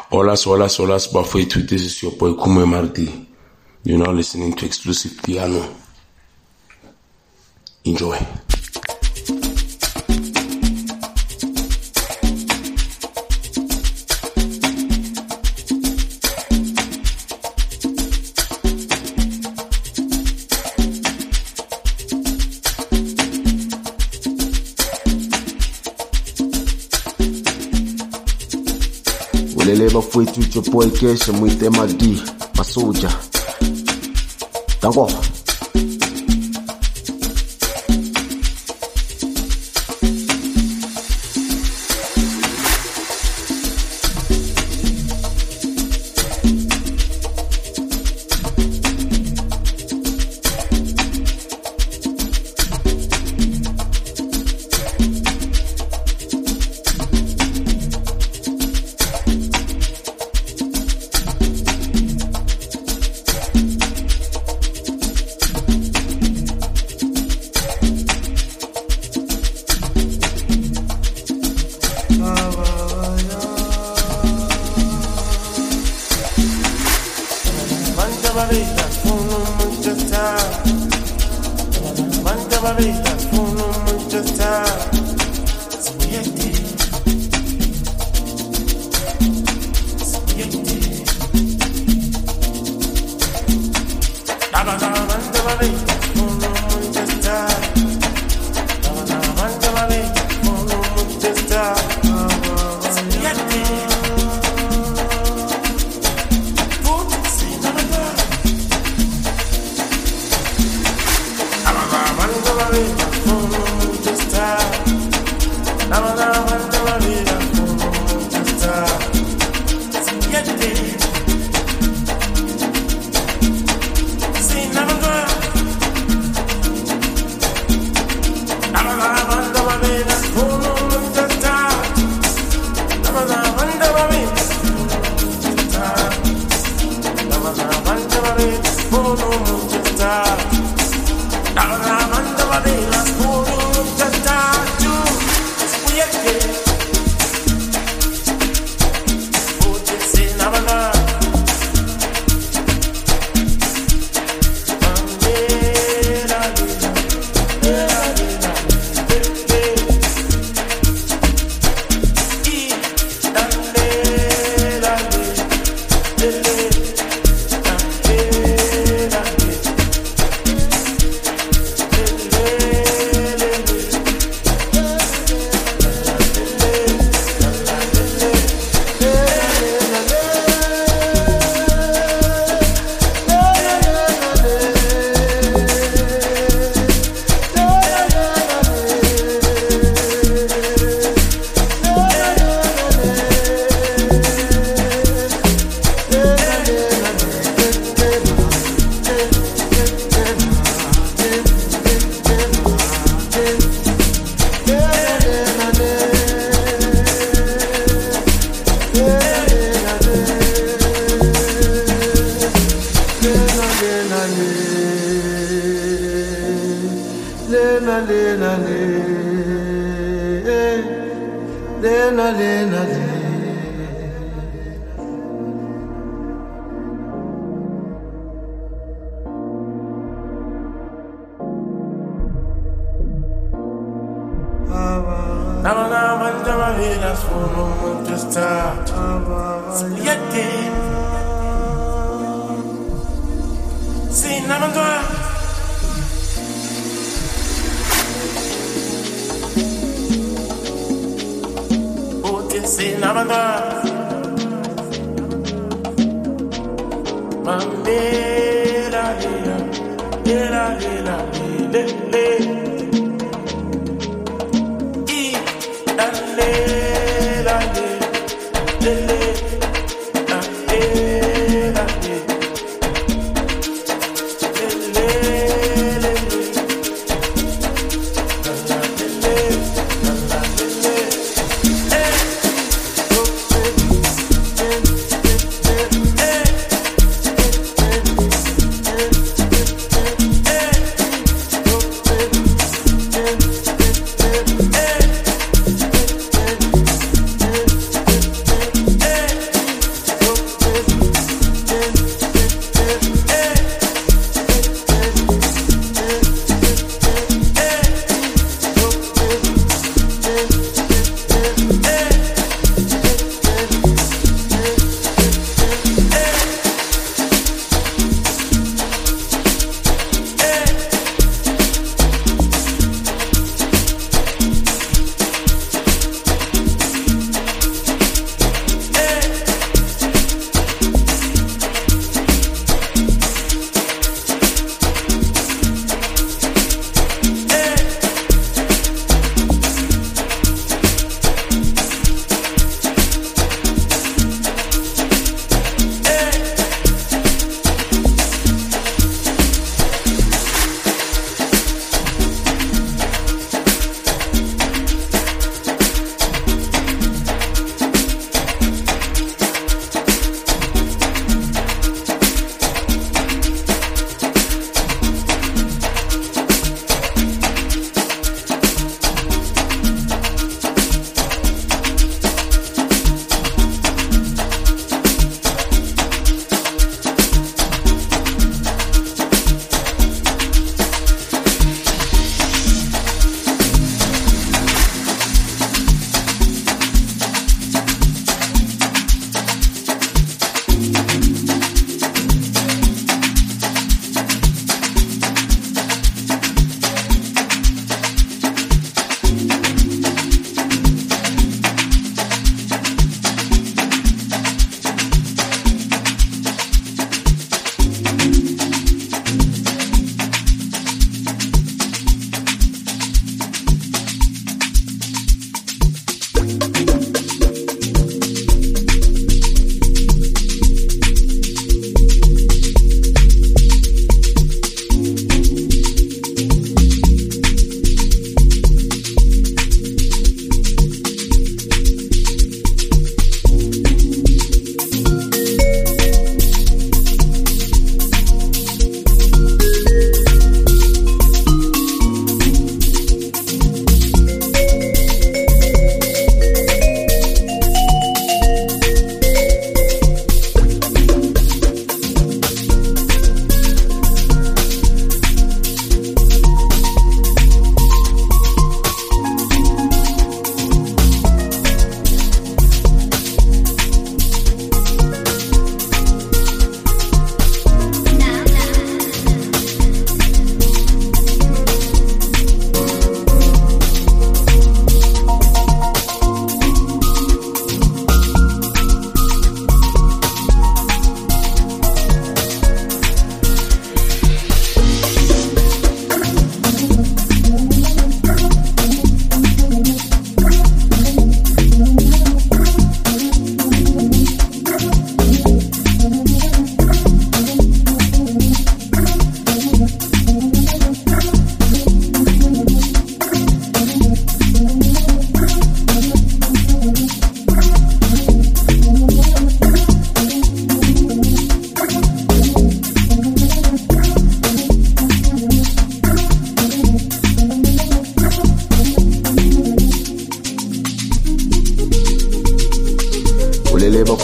Holas, Bafetu. This is your boy Kume Mardi. You're now listening to Exclusive Piano. Enjoy. Lele bafowethu it's your boy Keshe Mwite Madi Masoja Dango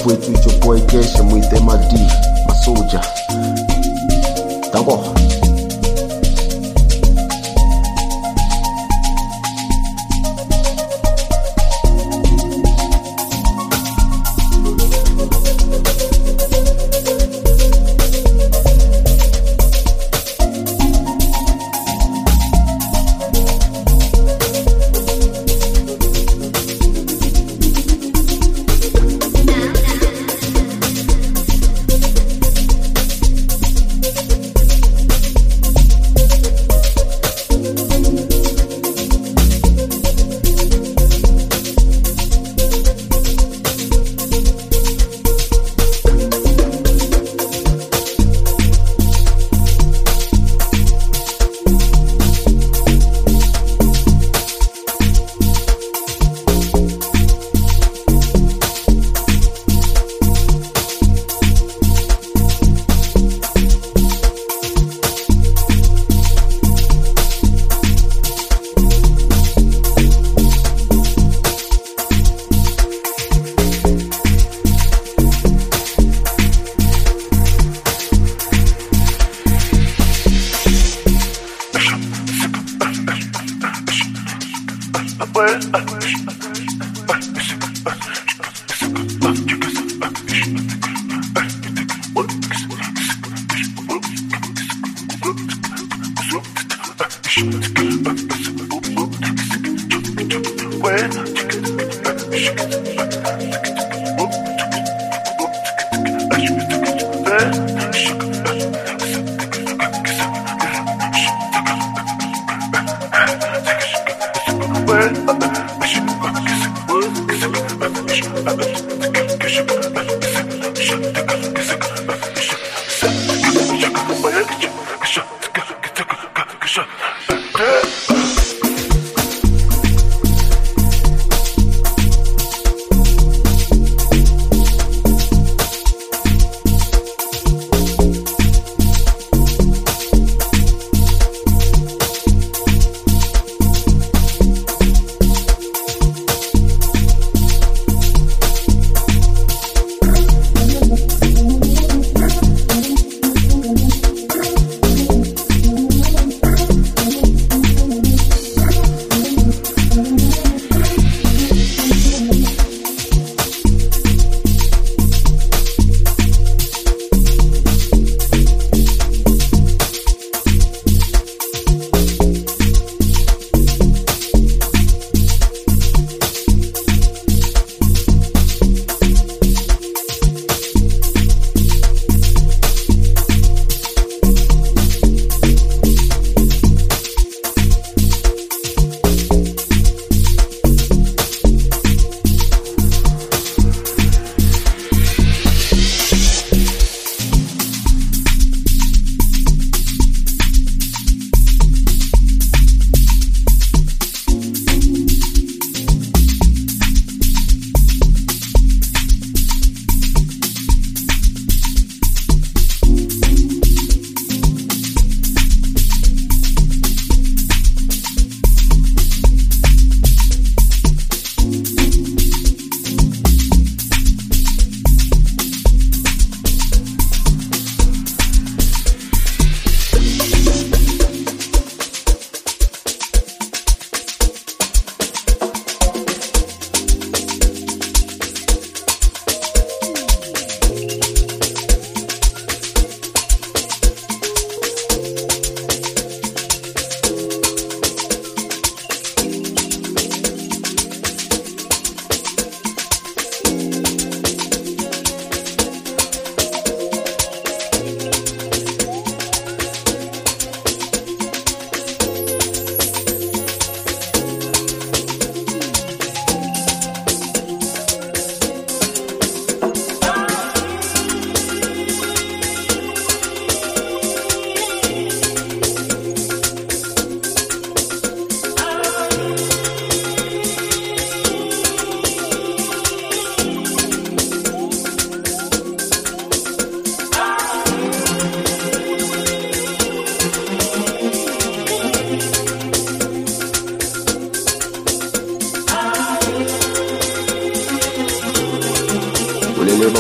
bafowethu your boy Kesha mwite Madi Masoja. Danko.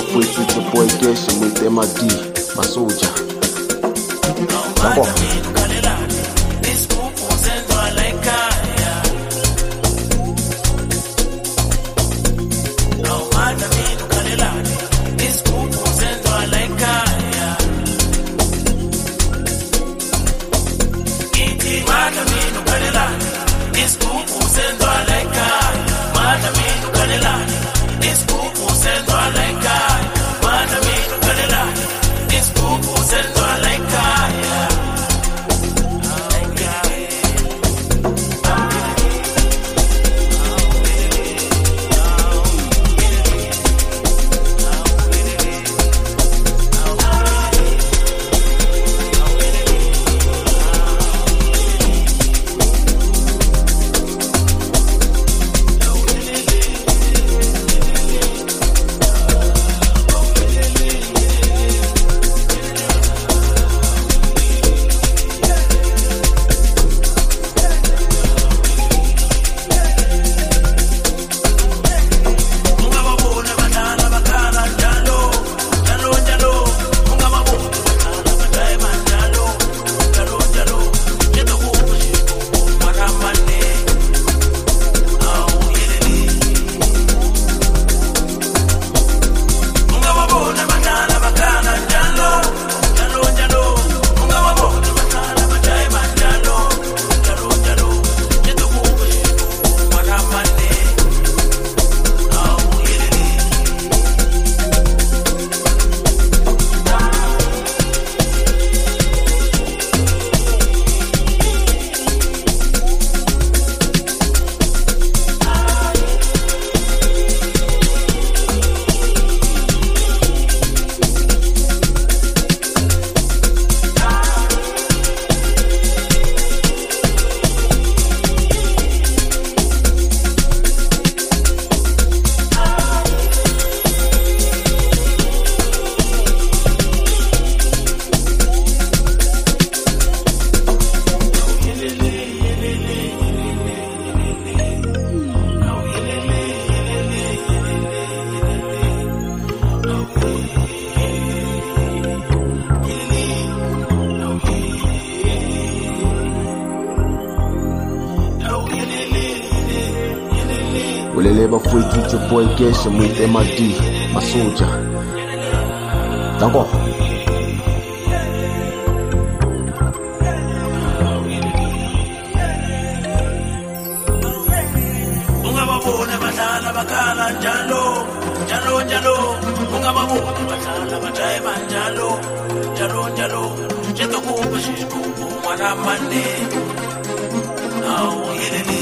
bafowethu, it's your boy Keshe with MRD, Masoja. Danko. Ulele bafowethu, it's your boy Keshe with MRD, Masoja. Danko. Ungababona badlala bakhala njalo, njalo njalo. Ungababona badlala bajayima njalo, njalo njalo. Njengokuba shishkubu mwanamane. Awu yelele.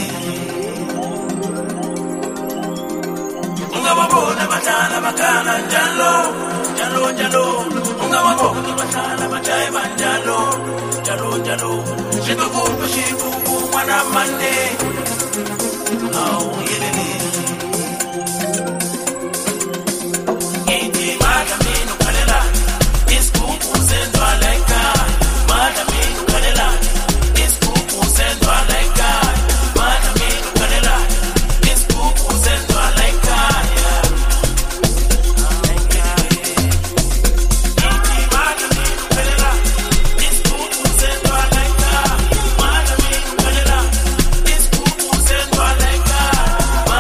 Ungababona badlala bakhala njalo, njalo njalo. Ungababona badlala bajayima njalo, njalo njalo. Njengokuba shishkubu mwanamane. Awu yelele. Ngithi madamini ukhalelani, isigubhu senzwa la ekhaya. Madamini ukhalelani, isigubhu senzwa la ekhaya. Madamini ukhalelani, isigubhu senzwa la ekhaya. Ngithi madamini ukhalelani, isigubhu senzwa la ekhaya. Madamini ukhalelani, isigubhu senzwa la ekhaya.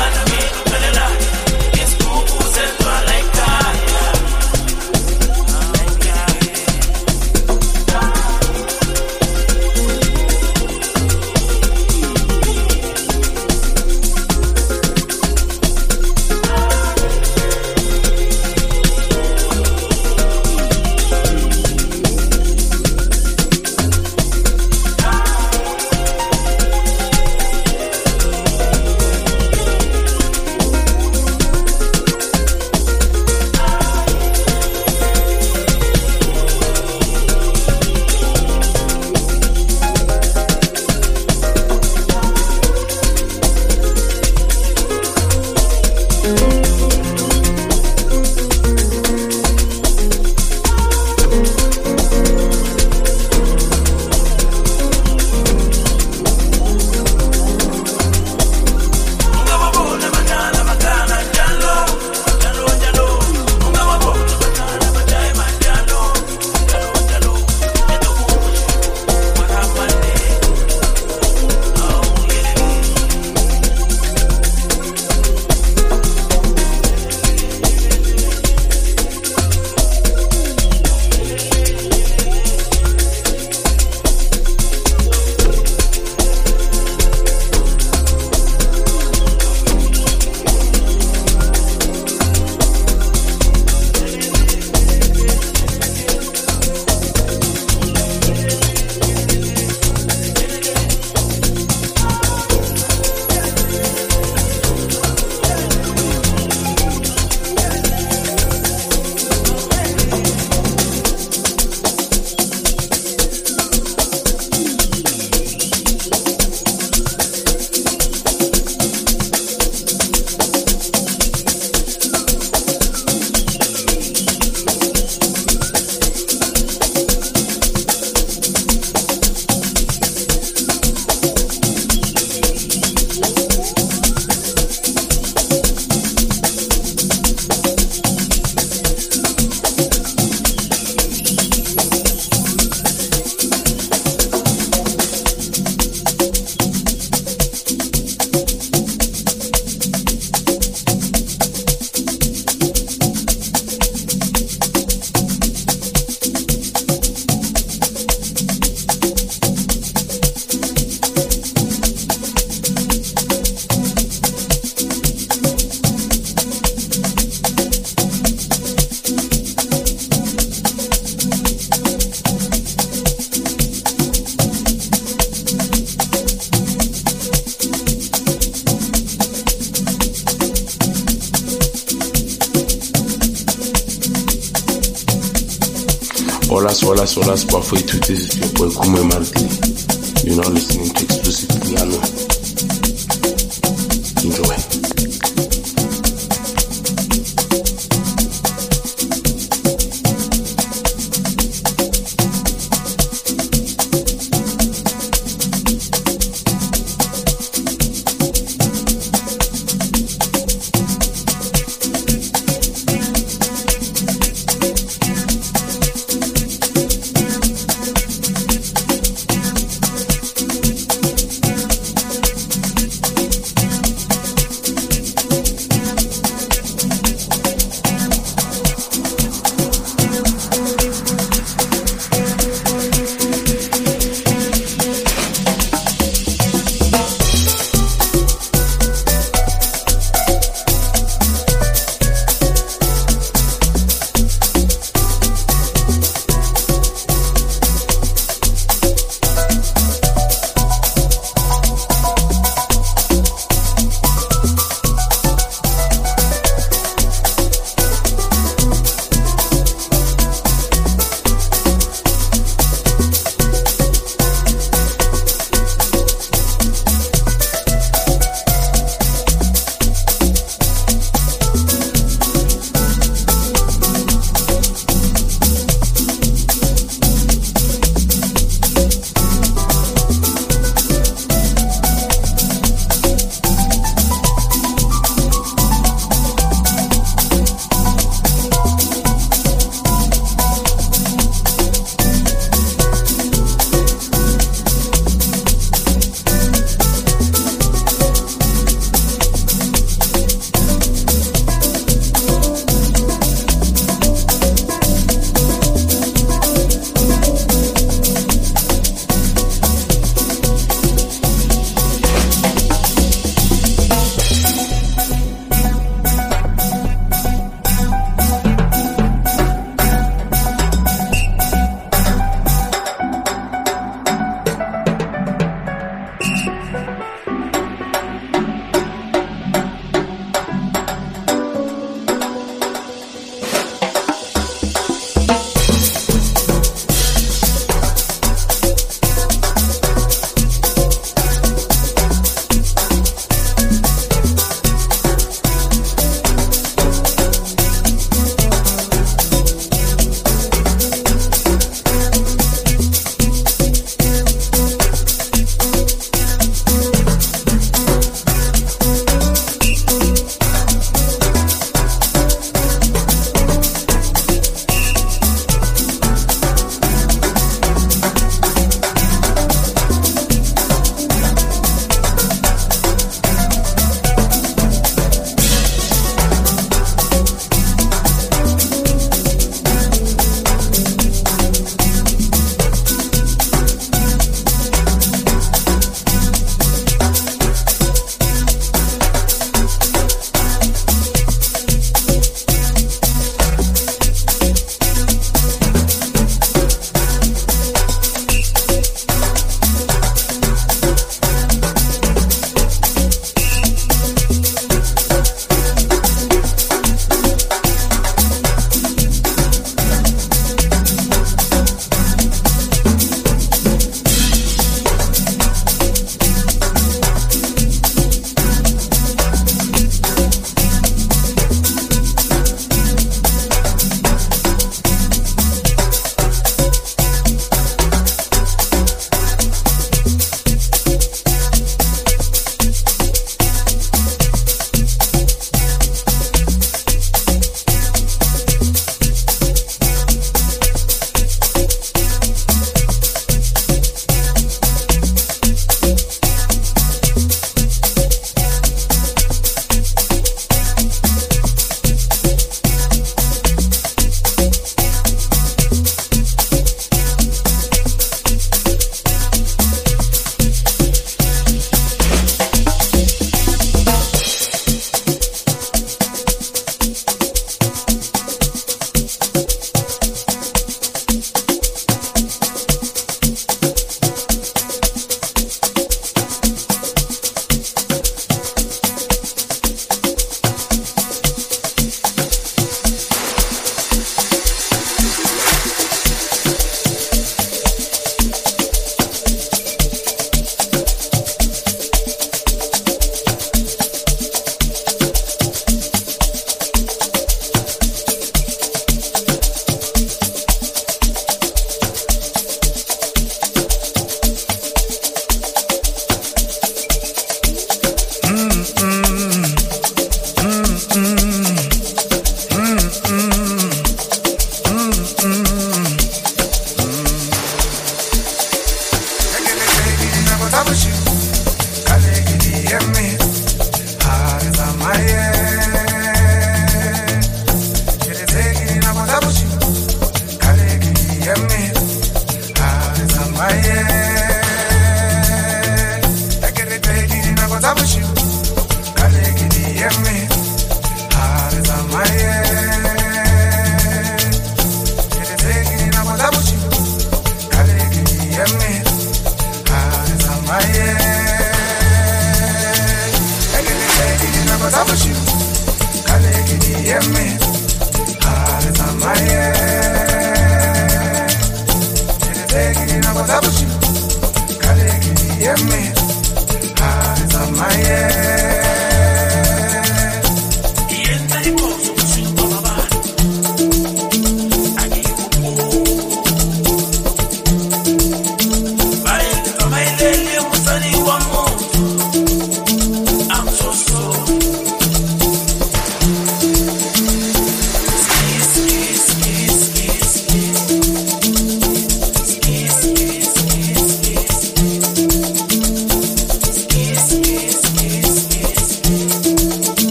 Hola, Bafetu. This is your boy Kume Marti. You're now listening to Exclusive Piano. Enjoy.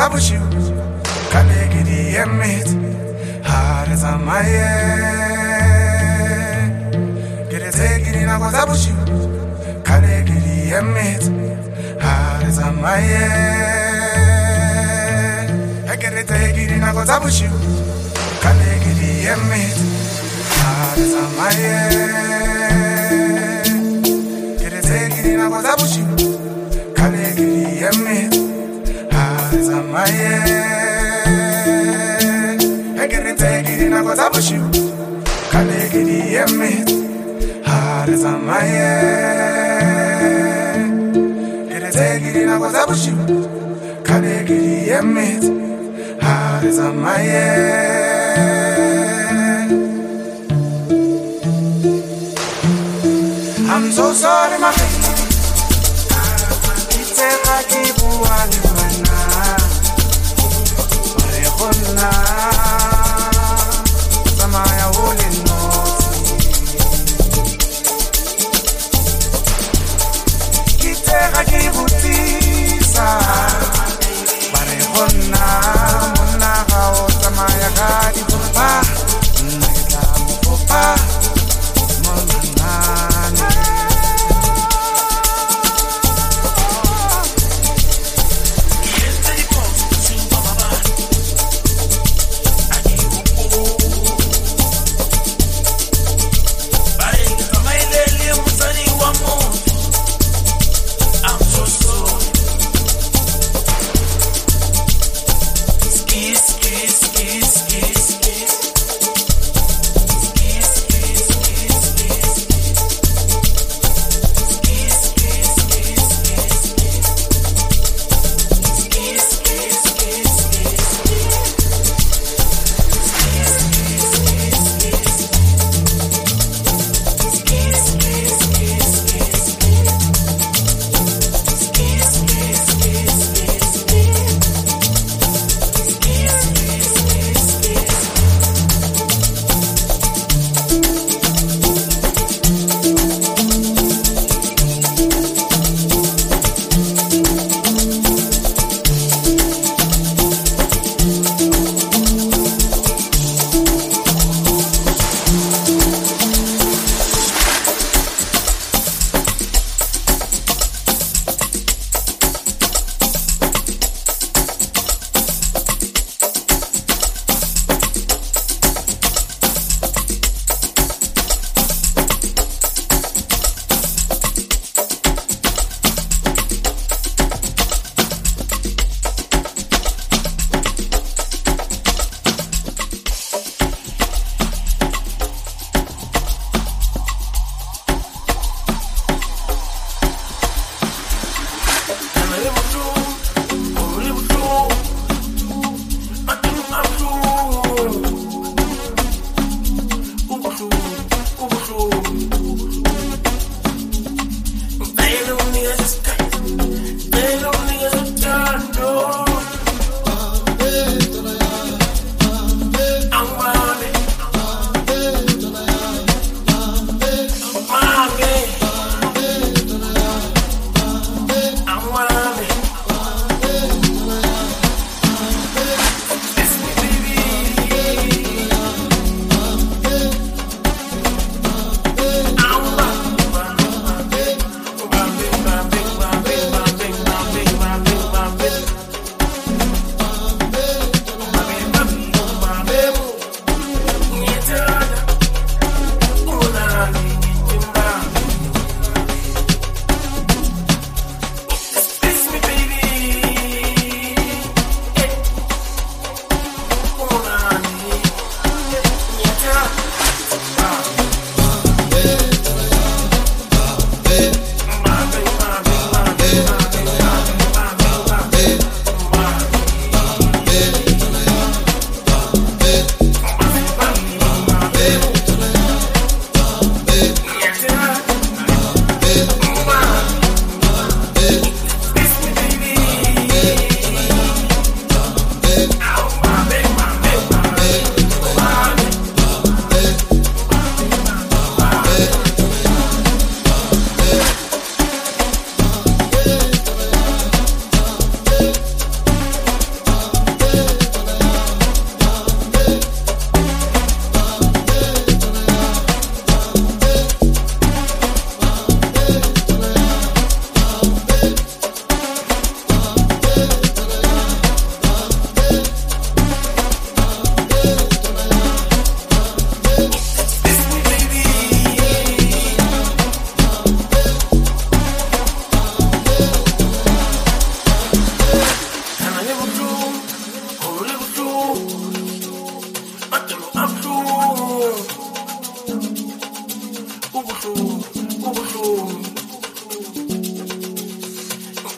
zabushi kalekidi emit harza maye geretegini na zabushi kalekidi emit harza maye geretegini na zabushi kalekidi emit harza maye geretegini na zabushi kalekidi emit harza maye geretegini na zabushi kalekidi emit harza maye geretegini na zabushi kalekidi emit harza maye. I'm so sorry, my baby. It's a kajibu alimana, marehona, samaya ulinoti. It's a kajibu tisa, marehona, muna hao samaya kajibu pa, naika mupopa.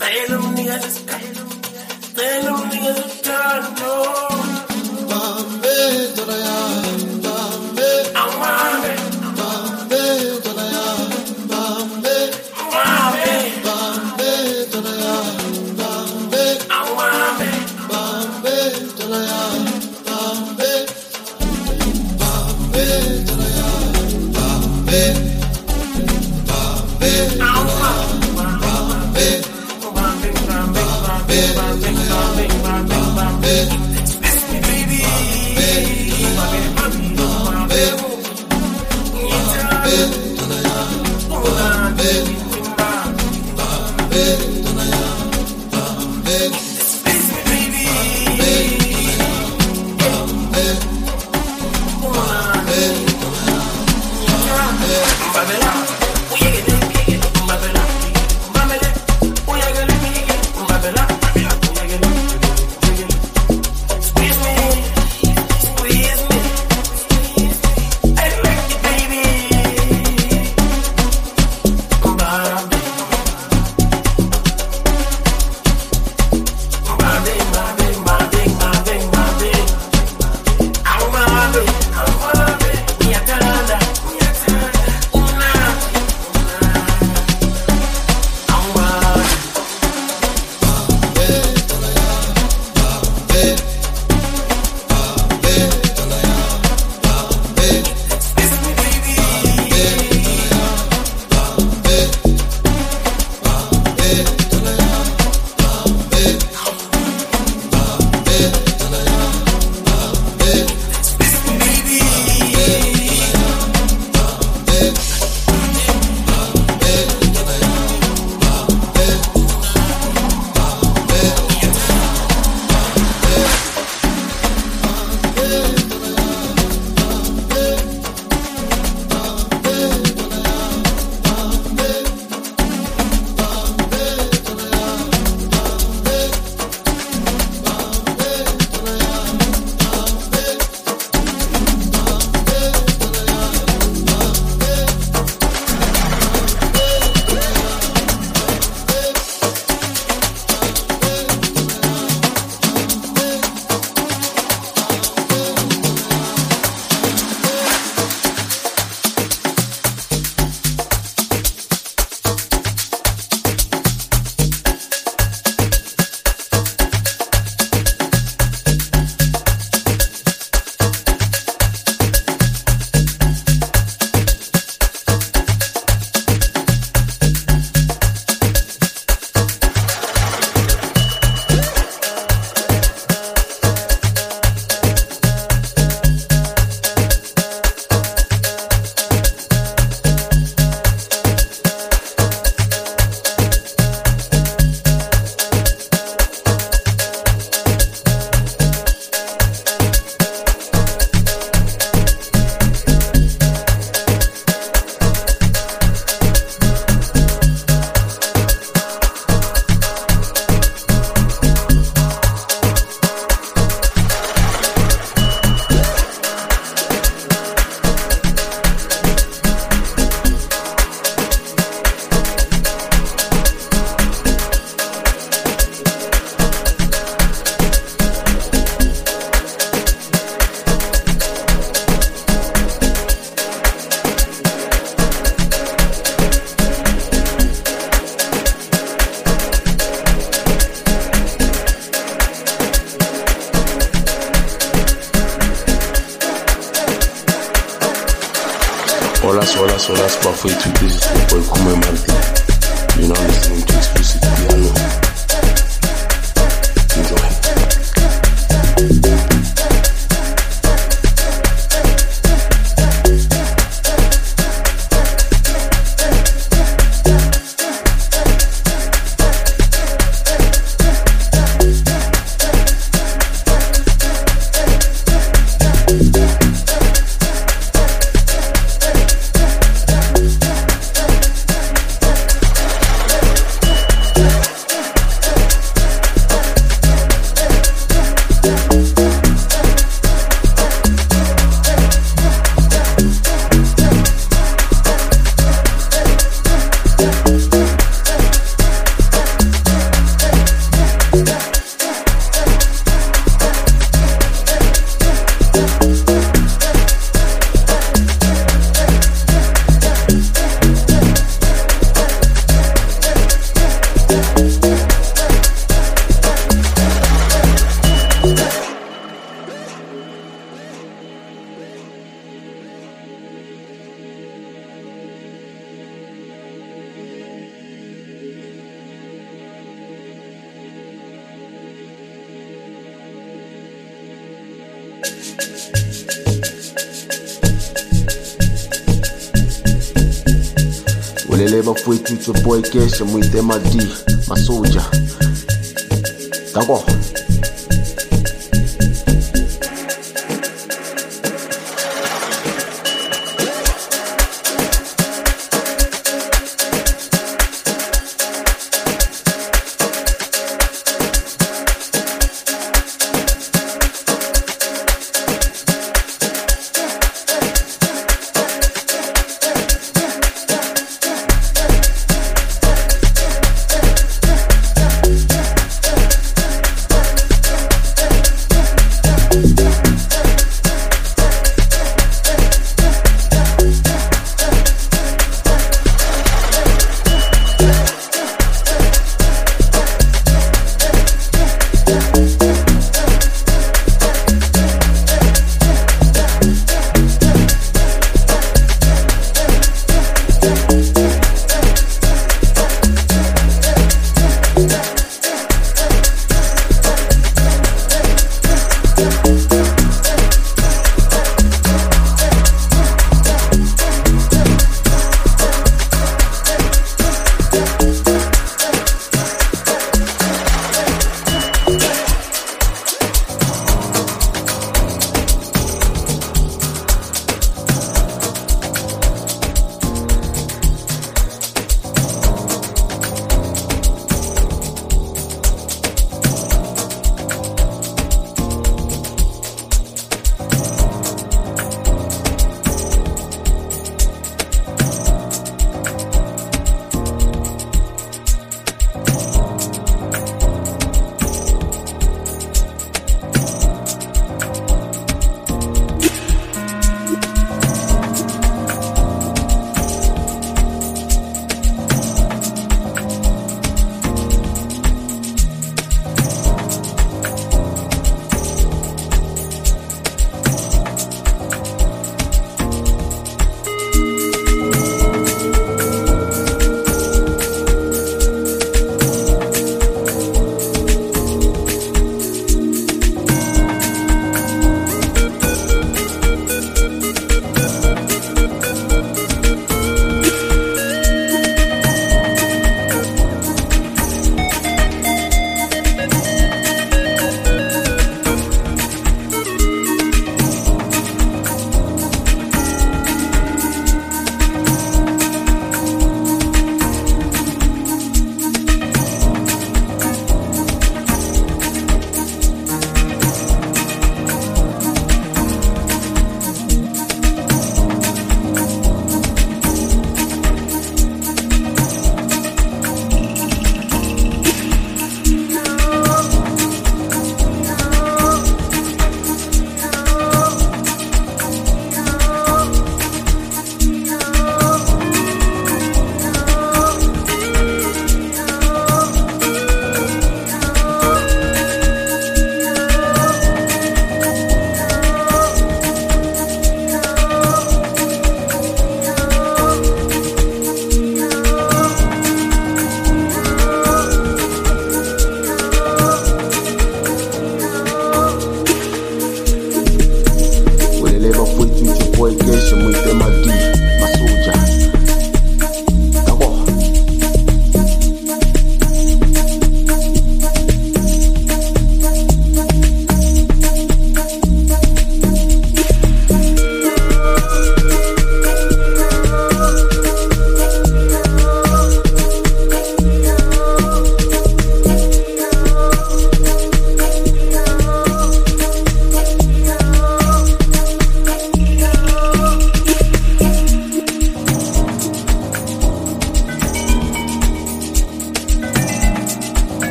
Solas Buffet to this is your boy Kume Martin. You're now listening to Exclusive Piano. Enjoy. Ulele bafowethu it's your boy Kesha Muitema D, Masoja. Danko.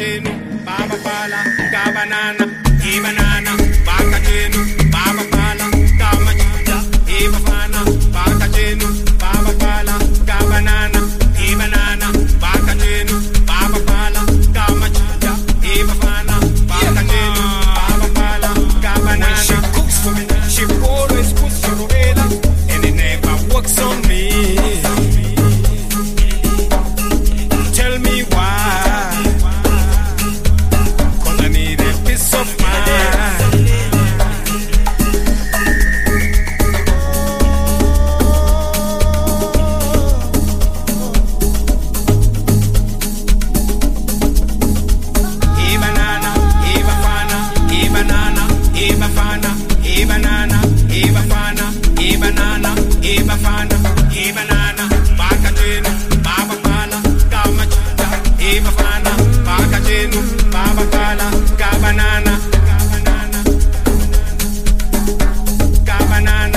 bakatenu baba pala kabanana ibanana bakatenu baba pala kamachita ibafana bakatenu baba pala kabanana ibanana bakatenu baba pala kamachita ibafana bakatenu baba pala kabanana. When she cooks for me, she always puts her novela, and it never works on me. Tell me why, 'cause I need a peace of mind. E-banana, e-bafana, e-banana, e-bafana, e-banana, e-bafana, e-banana, e-bafana, e-banana, bakatenu, baba pala, kamachita, e-bafana, bakatenu, baba pala, kabanana, kabanana, kabanana,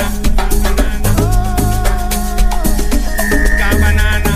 kabanana, kabanana.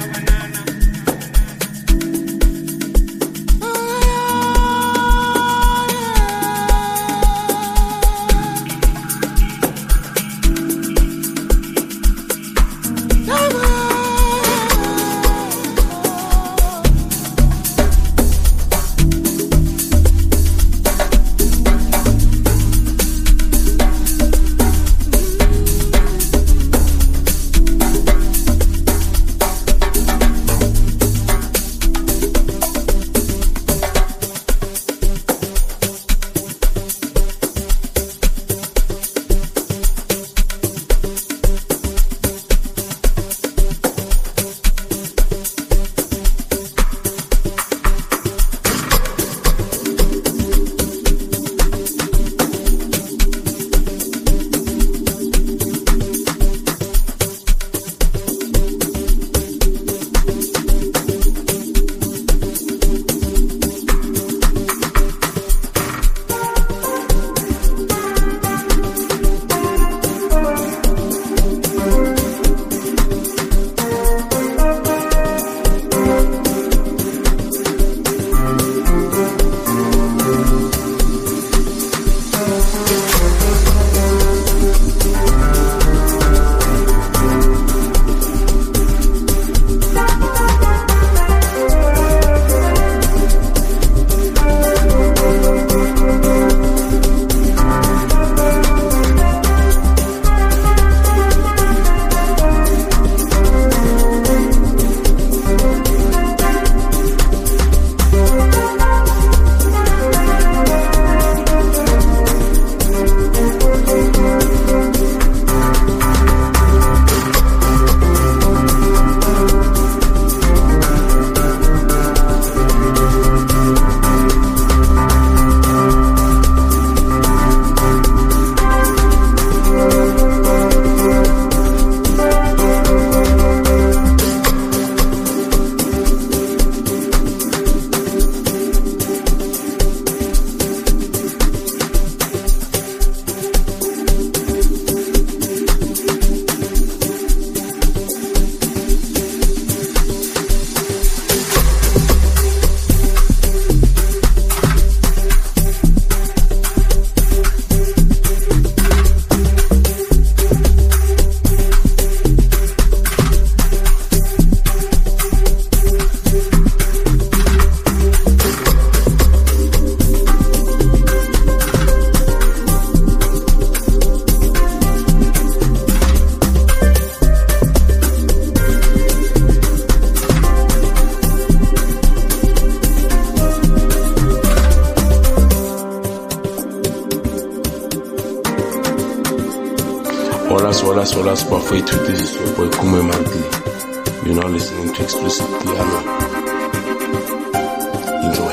Hola, Buffet. This is your boy Kume Marti. You're now listening to Exclusive Piano. Enjoy.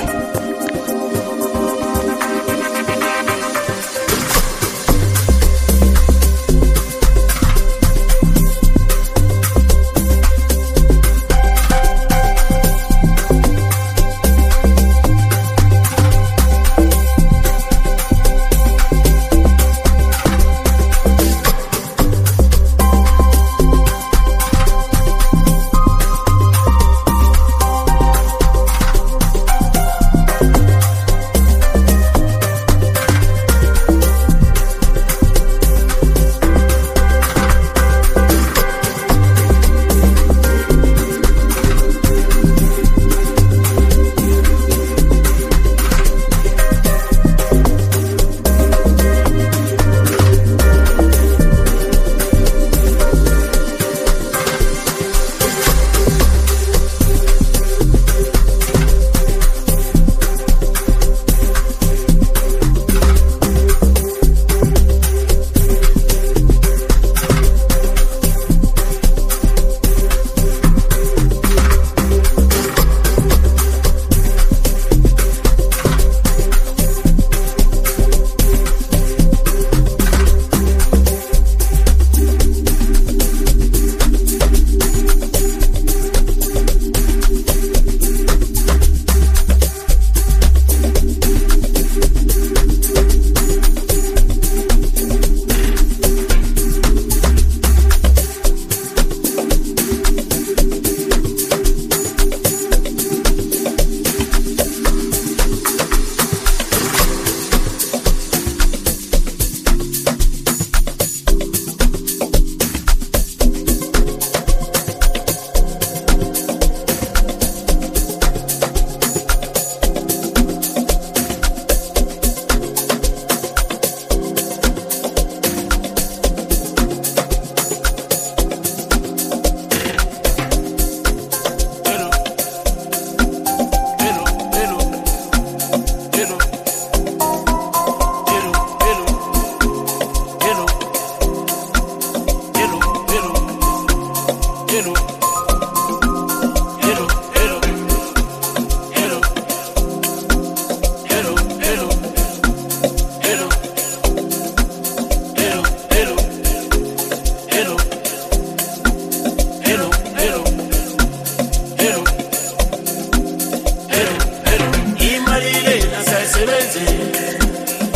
sayisebenzela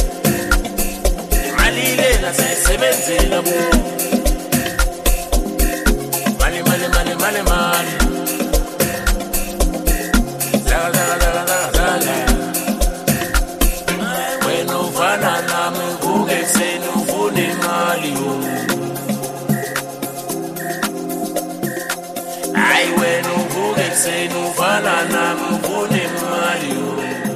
imali lena sayisebenzela bo mali mali mali mali mali zaga zaga zaga zaga wena ufana nami kuke kuseni ufuna imali yo hayi wena uvuke kuseni ufana nami ufuna imali yo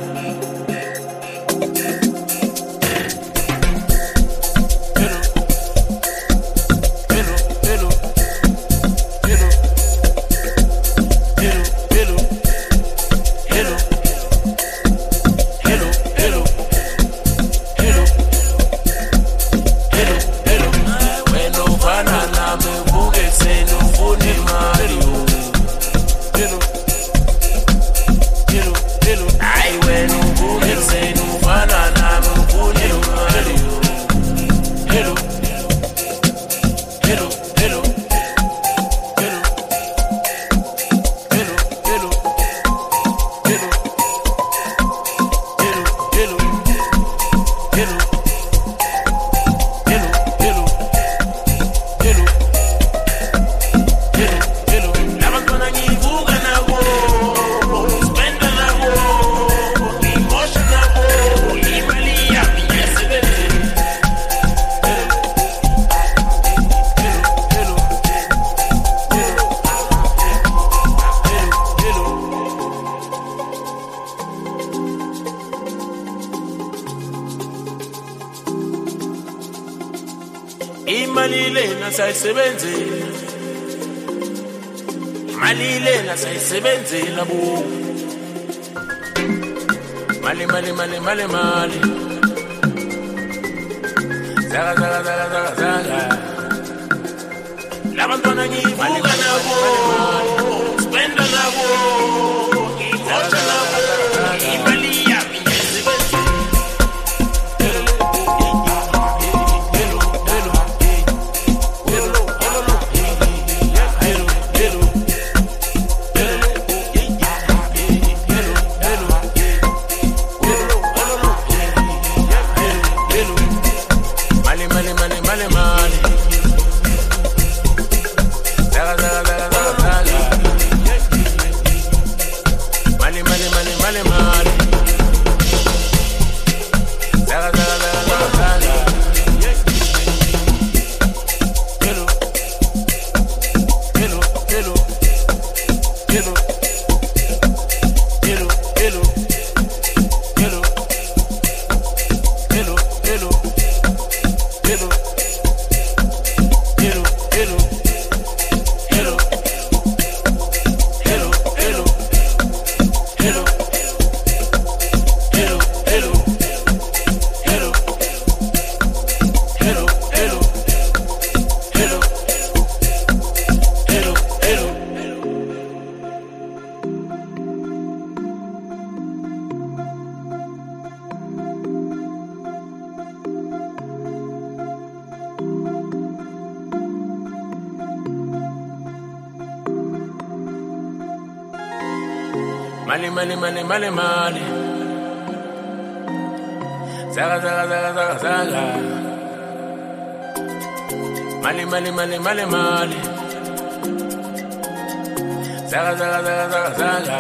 imali lena sayisebenzela imali lena sayisebenzela bo mali mali mali mali mali zaga zaga zaga zaga zaga labantwana ngivuka nabo spenda nabo ngikhotsha nabo imali yami ngiyisebenzela Mali, mali, mali, mali, mali. Zaga, zaga, zaga, zaga, zaga. Mali, mali, mali, mali, mali. Zaga, zaga, zaga, zaga, zaga.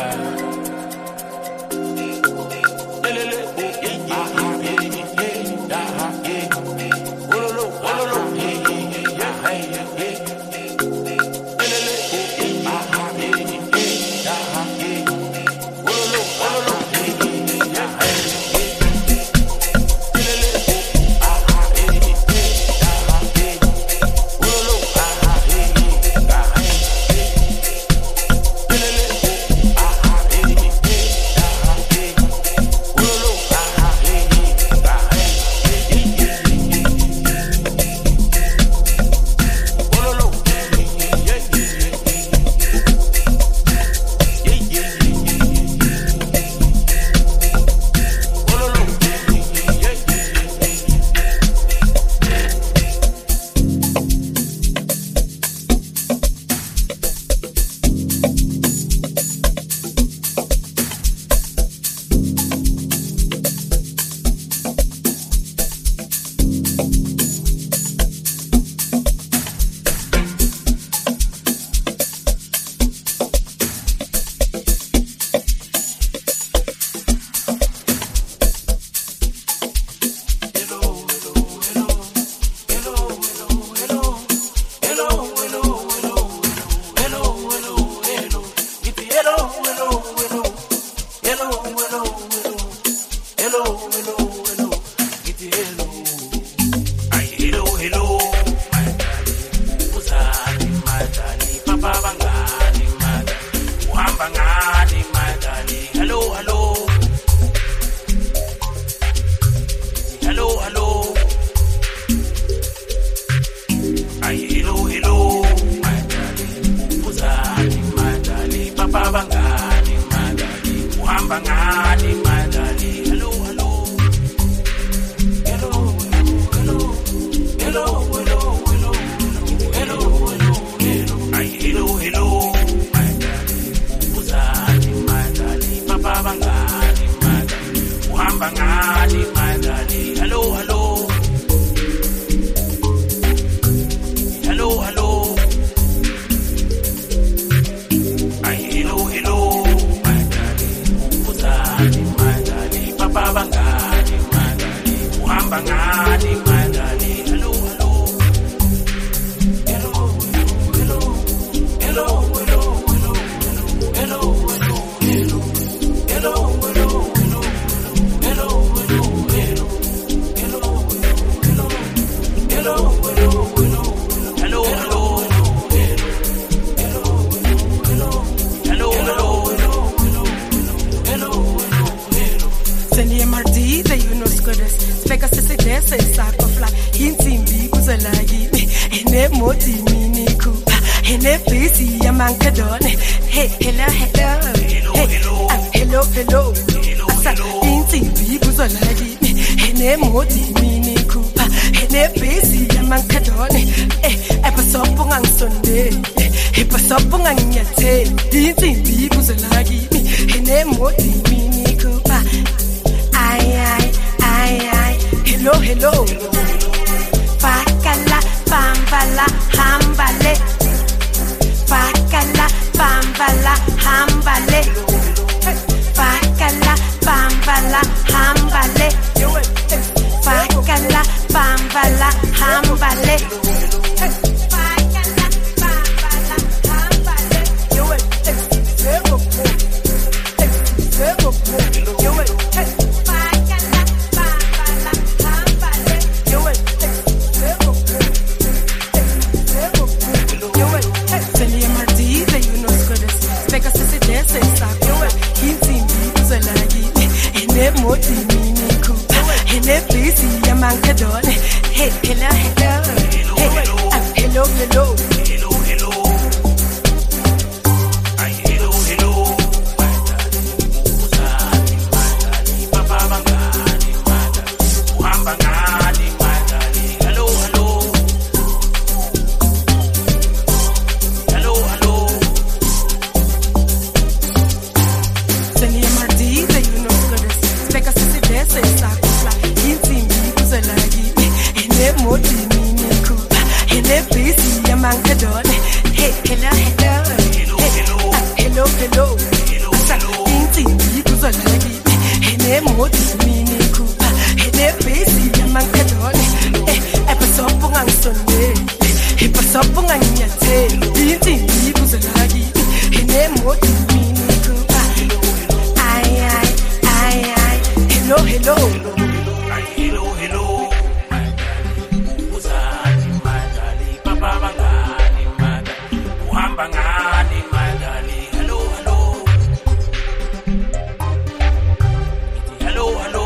uhamba ngani my darling hello hello hello hello hello hello hello hello hello ay hello hello my darling uzani my darling papa bangani my darling uhamba ngani my darling hello hello hello hello ay hello hello my darling uzani my darling papa bangani my darling uhamba ngani my darling hello hello hello hello hello hello hello hello hello hello hello hello Speka sese dese sako fly hinsimbi kuzalagini ene moti mini kupa ene busy amankadone hey hello hello hey hello hello asa hinsimbi kuzalagini ene moti mini kupa ene busy amankadone epasopo ngangsonde epasopo nganyate hinsimbi kuzalagini ene moti mini kupa ay hello hello fakala pambala hambale fakala pambala hambale fakala pambala hambale fakala pambala hambale Hey, hello, hello. Hey, hello, hello. Hello, hello. Ay, hello, hello. Uzani, madali, papa bangani, madali, uhamba ngani, madali. Hello, hello. Hello, hello. Seni MRD, you know good. Speka sisi dese, sako fly. Intimbi, kuzalagi. Moti mini kupa ene busy amankadone hey hello hello hello hello hello asa intimbi kuzalagi ene moti mini kupa ene busy amankadone epasopo ngangsonde epasopo nganyate intimbi kuzalagi ene moti mini kupa ay hello hello hello hello bangani madali hello hello hello hello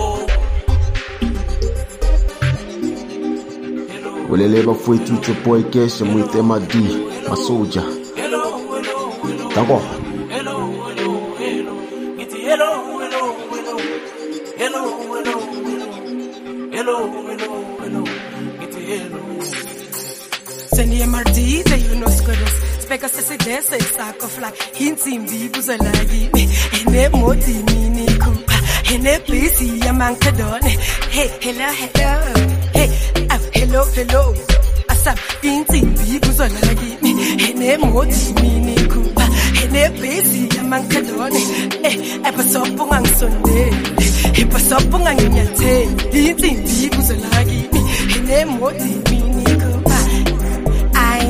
Ulele bafowethu it's your boy Kesha with MD Masoja Danko hello hello hello it's hello hello hello hello hello hello hello it's hello Send MRD you know squares Speka sese dese sako fly hinsimbi kuzalagi ene moti mini kupa ene busy amankadone hey hello hello hey hello hello asa hinsimbi kuzalagi ene moti mini kupa ene busy amankadone epasopo ngangsonde epasopo nganyate hinsimbi kuzalagi ene moti mini kupa ay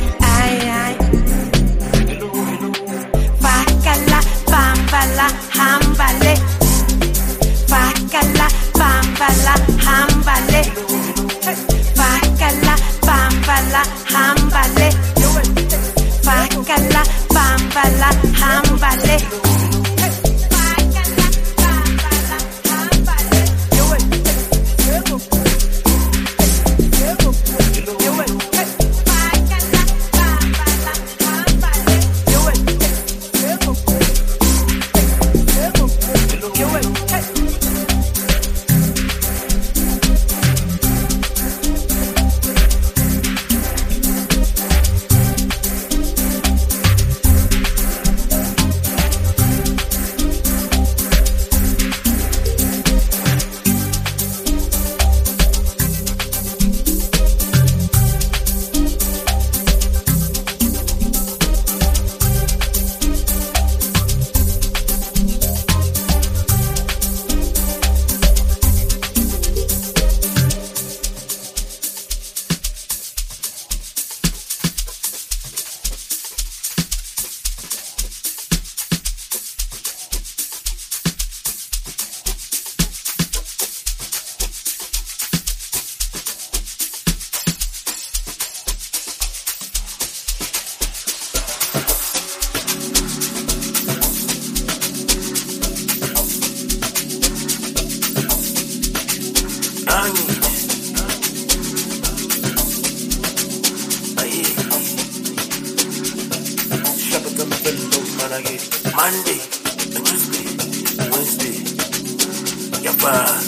fakala pambala hambale fakala pambala hambale fakala pambala hambale fakala pambala hambale Monday, Tuesday, Wednesday, Japan.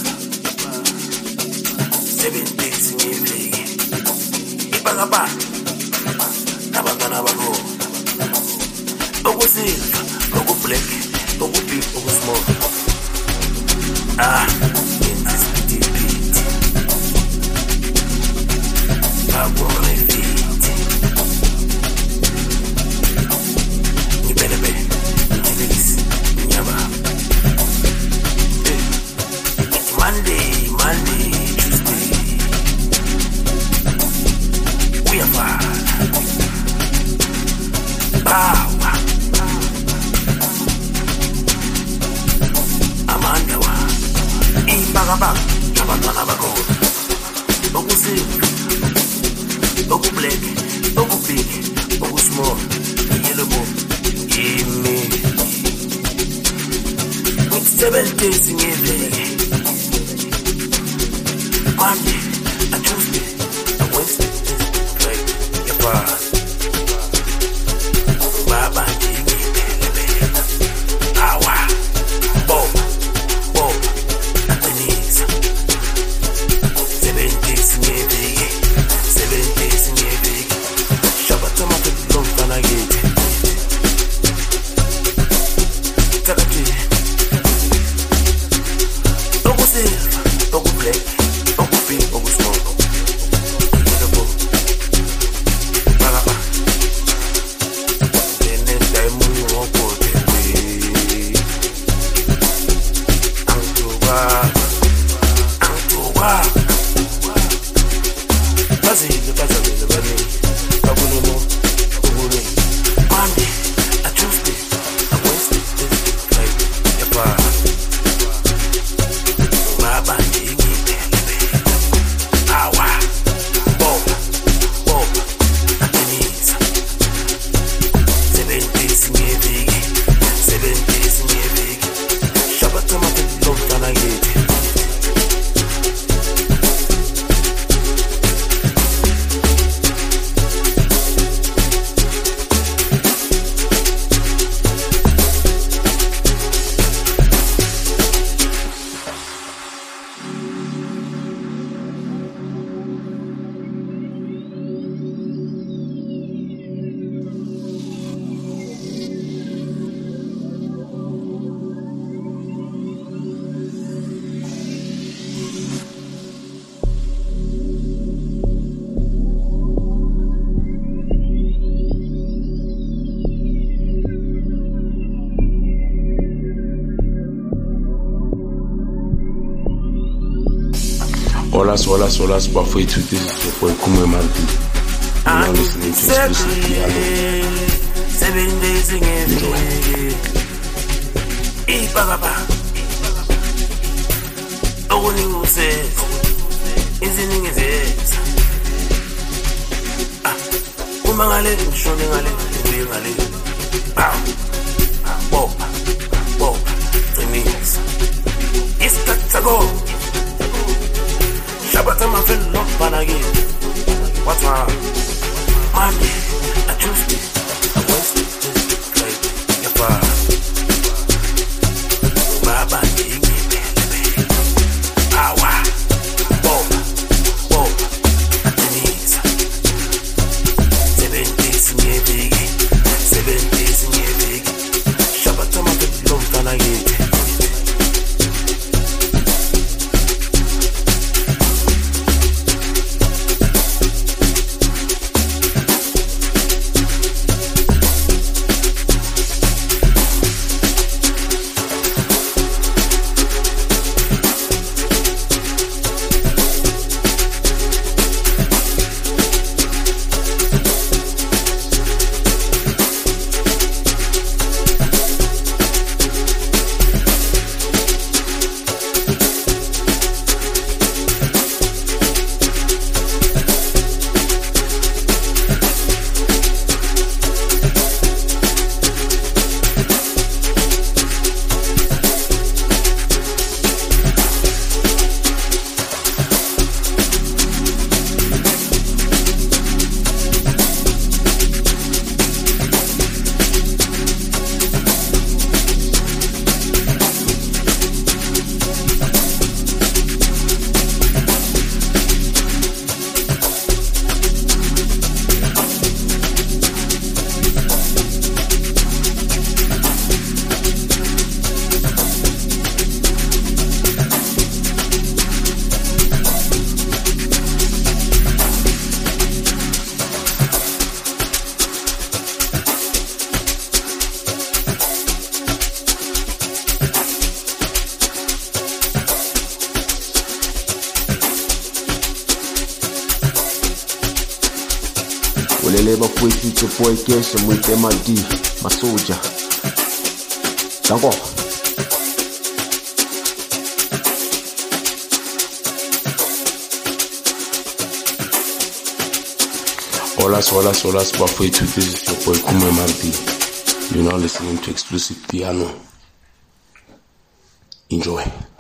7 days ngeviki. Ibakaba. Nabantwana bakho. Okusilver, okublack, okubig, okusmall. Monday, Tuesday, we are fine. Power. Amandawa. Ibagaba. Abantwana bakho. Okusilver, okublack, okubig, okusmall. Yellow. Gimme. With 7 days ngeviki. Monday, Tuesday, Wednesday, Friday, Japan. Baba, Awa, Bob, Denise. 7 days in your big, 7 days in your big. Shabbat tomato, don't forget. Tagati, Togo silver, Togo black. Hola, Buffet Twitter, for Kume Martin. You're now listening to Exclusive Dialogue. 7 days in every Ibagaba. Only who says, isn't it? Umangale, Shoningale, Wingale. Bob, 3 minutes. It's got to go. Shabbat my friend, not Panagi. What's wrong? Monday, Tuesday, Wednesday, Friday, Japan. Baba, Awa, Bob, Denise. 7 days in your big, 7 days in your big. Bolele bafowethu it's your boy Keshe Moitema D, Masoja. Danko. Hola, bafowethu, this is your boy Kume Marti. You're now listening to Exclusive Piano. Enjoy.